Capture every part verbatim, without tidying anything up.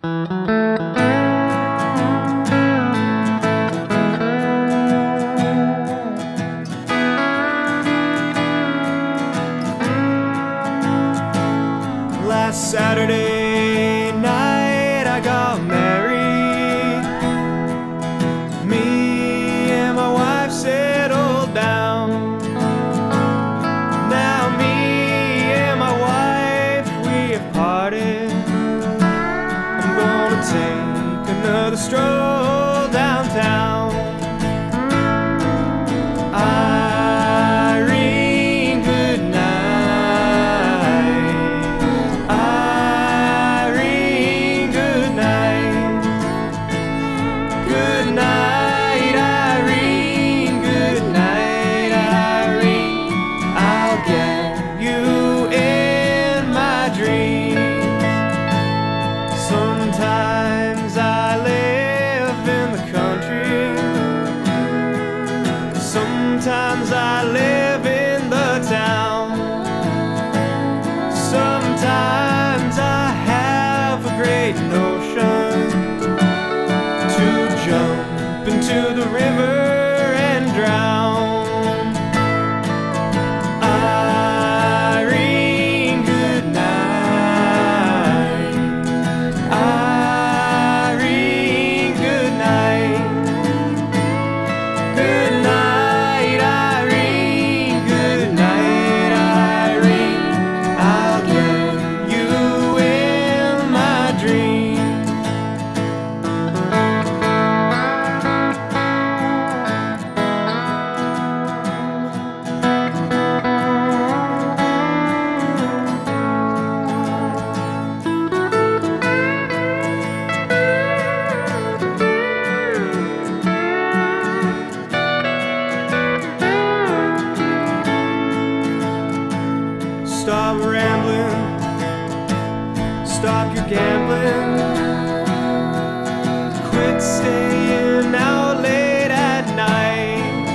Last Saturday night I got married. Me and my wife settled down. Now me and my wife, we have parted. I'm gonna take another stroll downtown. Irene, good night. Irene, good night. Good night, Irene. Good night, Irene. I'll get you in my dreams. Sometimes I live in the country. Sometimes I live in the town. Sometimes I have a great notion to jump into the river and drown. Irene, good night. Irene, good night. Good night, Irene. Good night, Irene. I'll get you in my dreams. Stop rambling, stop your gambling, quit staying out late at night.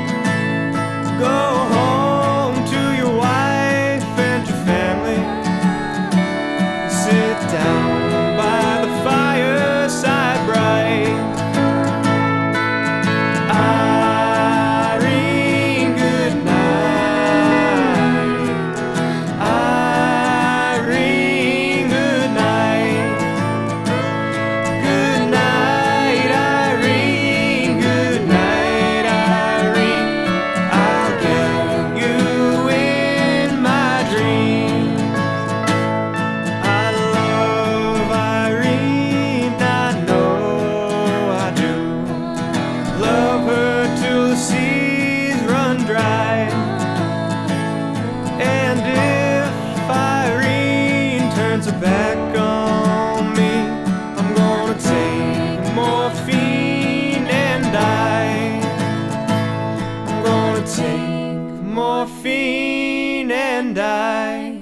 Go home to your wife and your family. Sit down by the fireside bright. Irene, good night. Irene, good night. Good night, Irene. Good night, Irene. I'll get you in my dreams. I love Irene, I know I do. Love her till the seas run dry. And if Irene turns her back on me, I'm gonna take morphine and die. I'm gonna take morphine and die.